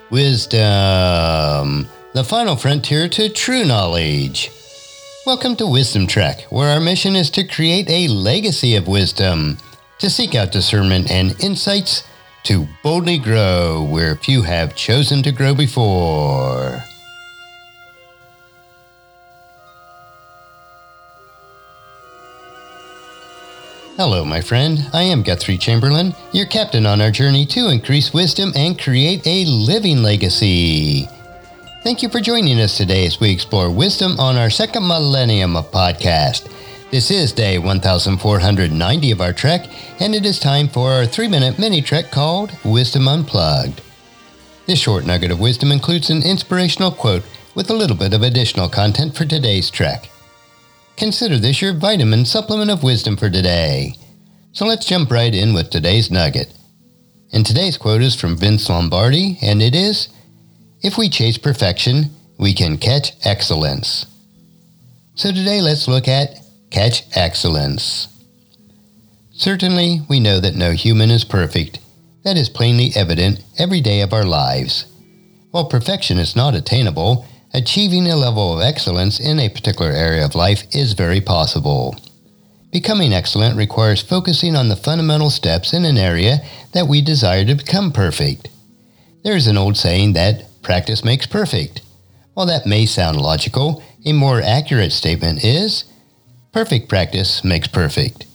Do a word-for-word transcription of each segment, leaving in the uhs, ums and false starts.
Wisdom, the final frontier to true knowledge. Welcome to Wisdom Trek, where our mission is to create a legacy of wisdom, to seek out discernment and insights, to boldly grow where few have chosen to grow before. Hello, my friend. I am Guthrie Chamberlain, your captain on our journey to increase wisdom and create a living legacy. Thank you for joining us today as we explore wisdom on our second millennium of podcast. This is day one thousand four hundred ninety of our trek, and it is time for our three-minute mini-trek called Wisdom Unplugged. This short nugget of wisdom includes an inspirational quote with a little bit of additional content for today's trek. Consider this your vitamin supplement of wisdom for today. So let's jump right in with today's nugget. And today's quote is from Vince Lombardi, and it is, "If we chase perfection, we can catch excellence." So today let's look at catch excellence. Certainly, we know that no human is perfect. That is plainly evident every day of our lives. While perfection is not attainable, achieving a level of excellence in a particular area of life is very possible. Becoming excellent requires focusing on the fundamental steps in an area that we desire to become perfect. There is an old saying that practice makes perfect. While that may sound logical, a more accurate statement is, perfect practice makes perfect.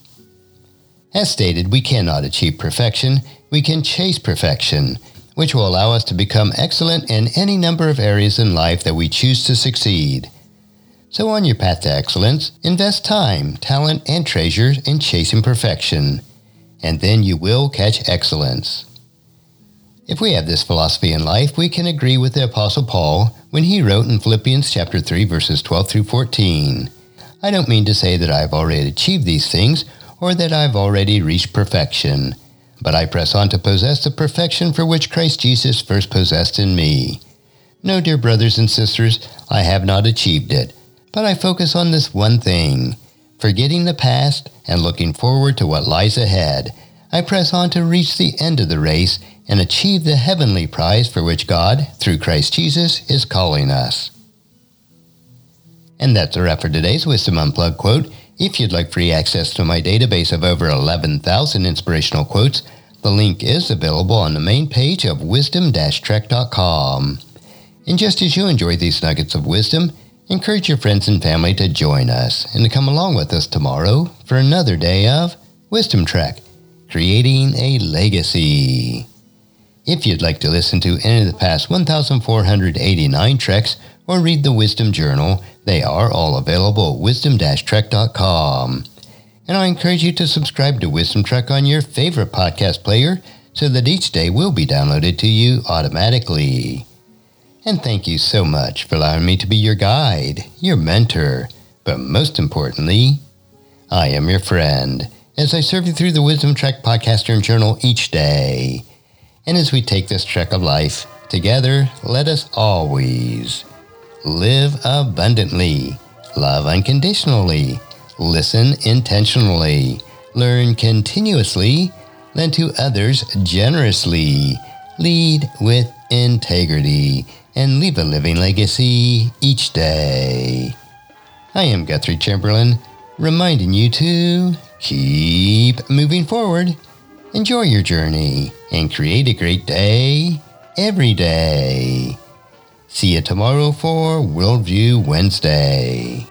As stated, we cannot achieve perfection, we can chase perfection, which will allow us to become excellent in any number of areas in life that we choose to succeed. So on your path to excellence, invest time, talent, and treasure in chasing perfection, and then you will catch excellence. If we have this philosophy in life, we can agree with the Apostle Paul when he wrote in Philippians chapter three, verses twelve through fourteen, "I don't mean to say that I've already achieved these things, or that I've already reached perfection, but I press on to possess the perfection for which Christ Jesus first possessed in me. No, dear brothers and sisters, I have not achieved it, but I focus on this one thing. Forgetting the past and looking forward to what lies ahead, I press on to reach the end of the race and achieve the heavenly prize for which God, through Christ Jesus, is calling us." And that's a wrap for today's Wisdom Unplugged quote. If you'd like free access to my database of over eleven thousand inspirational quotes, the link is available on the main page of wisdom dash trek dot com. And just as you enjoy these nuggets of wisdom, encourage your friends and family to join us and to come along with us tomorrow for another day of Wisdom Trek, creating a legacy. If you'd like to listen to any of the past one thousand four hundred eighty-nine treks or read the Wisdom Journal, they are all available at wisdom dash trek dot com. And I encourage you to subscribe to Wisdom Trek on your favorite podcast player so that each day will be downloaded to you automatically. And thank you so much for allowing me to be your guide, your mentor, but most importantly, I am your friend as I serve you through the Wisdom Trek podcast and journal each day. And as we take this trek of life together, let us always live abundantly, love unconditionally, listen intentionally, learn continuously, lend to others generously, lead with integrity, and leave a living legacy each day. I am Guthrie Chamberlain, reminding you to keep moving forward, enjoy your journey, and create a great day every day. See you tomorrow for Worldview Wednesday.